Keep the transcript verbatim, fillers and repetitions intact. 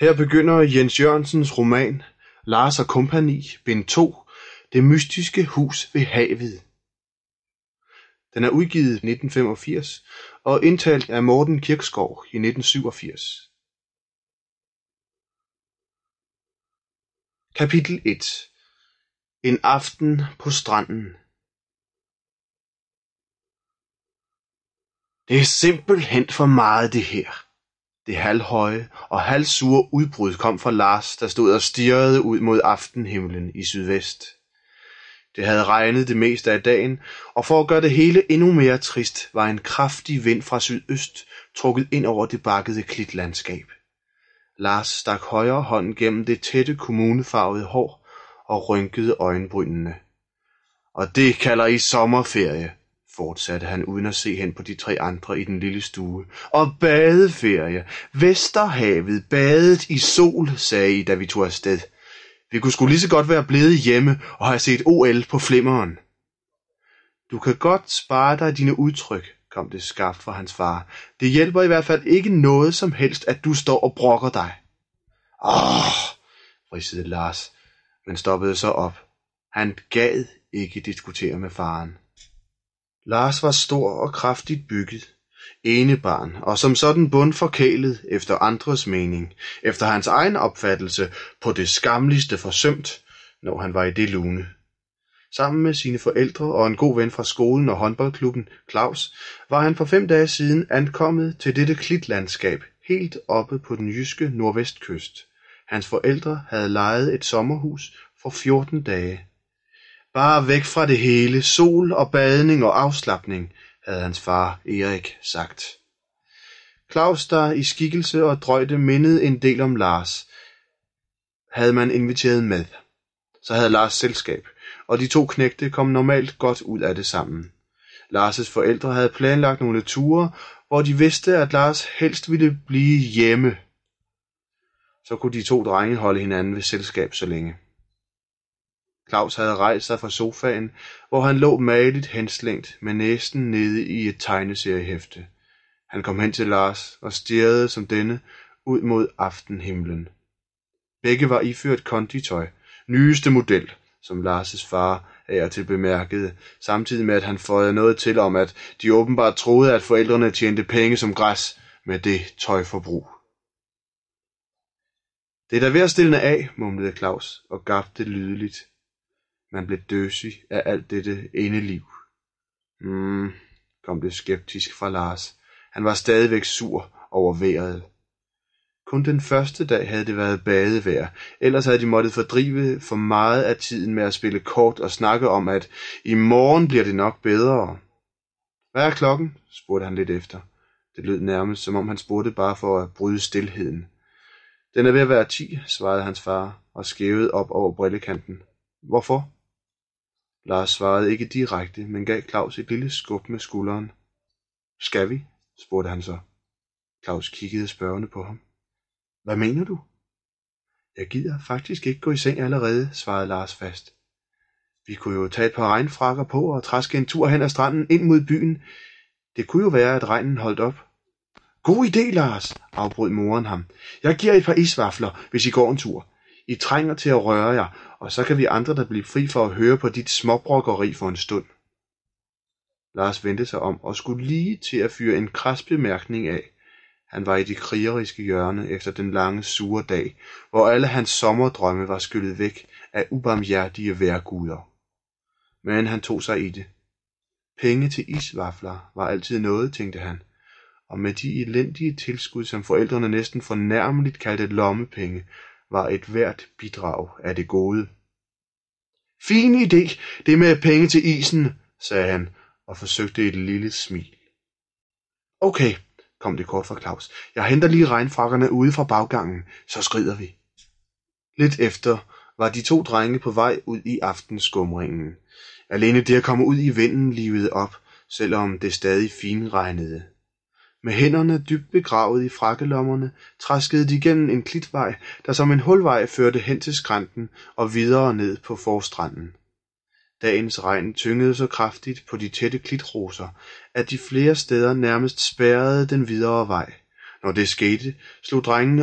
Her begynder Jens Jørgensens roman Lars og Kompagni, bind to, Det mystiske hus ved havet. Den er udgivet i nitten femogfirs og indtalt af Morten Kirkskov i nitten syvogfirs. Kapitel et. En aften på stranden. Det er simpelthen for meget det her. Det halvhøje og halvsure udbrud kom fra Lars, der stod og stirrede ud mod aftenhimlen i sydvest. Det havde regnet det meste af dagen, og for at gøre det hele endnu mere trist, var en kraftig vind fra sydøst trukket ind over det bakkede klitlandskab. Lars stak højre hånd gennem det tætte kommunefarvede hår og rynkede øjenbrynene. Og det kalder I sommerferie, fortsatte han uden at se hen på de tre andre i den lille stue. Og badeferie. Vesterhavet, badet i sol, sagde I, da vi tog afsted. Vi kunne sgu lige så godt være blevet hjemme og have set O L på flimmeren. Du kan godt spare dig dine udtryk, kom det skarpt fra hans far. Det hjælper i hvert fald ikke noget som helst, at du står og brokker dig. Åh, ridsede Lars, men stoppede så op. Han gad ikke diskutere med faren. Lars var stor og kraftigt bygget, enebarn, og som sådan bundforkælet efter andres mening, efter hans egen opfattelse på det skamligste forsømt, når han var i det lune. Sammen med sine forældre og en god ven fra skolen og håndboldklubben, Claus, var han for fem dage siden ankommet til dette klitlandskab, helt oppe på den jyske nordvestkyst. Hans forældre havde lejet et sommerhus for fjorten dage. Bare væk fra det hele, sol og badning og afslapning, havde hans far Erik sagt. Claus, der i skikkelse og drøjde mindede en del om Lars, havde man inviteret med. Så havde Lars selskab, og de to knægte kom normalt godt ud af det sammen. Lars' forældre havde planlagt nogle ture, hvor de vidste, at Lars helst ville blive hjemme. Så kunne de to drenge holde hinanden ved selskab så længe. Claus havde rejst sig fra sofaen, hvor han lå mageligt henslængt med næsen nede i et tegneseriehæfte. Han kom hen til Lars og stirrede som denne ud mod aftenhimlen. Begge var iført konditøj, nyeste model, som Lars' far af og til bemærkede, samtidig med at han føjede noget til om, at de åbenbart troede, at forældrene tjente penge som græs med det tøjforbrug. Det er da ved at stille af, mumlede Claus og gabte lydeligt. Man blev døsig af alt dette endeliv. Hmm, kom det skeptisk fra Lars. Han var stadigvæk sur over vejret. Kun den første dag havde det været badevejr, ellers havde de måttet fordrive for meget af tiden med at spille kort og snakke om, at i morgen bliver det nok bedre. Hvad er klokken? Spurgte han lidt efter. Det lød nærmest, som om han spurgte bare for at bryde stilheden. Den er ved at være ti, svarede hans far og skævede op over brillekanten. Hvorfor? Lars svarede ikke direkte, men gav Claus et lille skub med skulderen. Skal vi? Spurgte han så. Claus kiggede spørgende på ham. Hvad mener du? Jeg gider faktisk ikke gå i seng allerede, svarede Lars fast. Vi kunne jo tage et par regnfrakker på og træske en tur hen ad stranden ind mod byen. Det kunne jo være, at regnen holdt op. God idé, Lars, afbrød moren ham. Jeg giver et par isvafler, hvis I går en tur. I trænger til at røre jer, og så kan vi andre der blive fri for at høre på dit småbrokkeri for en stund. Lars vendte sig om og skulle lige til at fyre en kras bemærkning af. Han var i det krigeriske hjørne efter den lange, sure dag, hvor alle hans sommerdrømme var skyllet væk af ubarmhjertige vejrguder. Men han tog sig i det. Penge til isvafler var altid noget, tænkte han, og med de elendige tilskud, som forældrene næsten fornærmeligt kaldte lommepenge, var et hvert bidrag af det gode. Fin idé, det med penge til isen, sagde han og forsøgte et lille smil. Okay, kom det kort fra Claus. Jeg henter lige regnfrakkerne ude fra baggangen, så skrider vi. Lidt efter var de to drenge på vej ud i aftenskumringen. Alene det at komme ud i vinden livede op, selvom det stadig finregnede. Med hænderne dybt begravet i frakkelommerne, traskede de gennem en klitvej, der som en hulvej førte hen til skrænten og videre ned på forstranden. Dagens regn tyngede så kraftigt på de tætte klitroser, at de flere steder nærmest spærrede den videre vej. Når det skete, slog drengene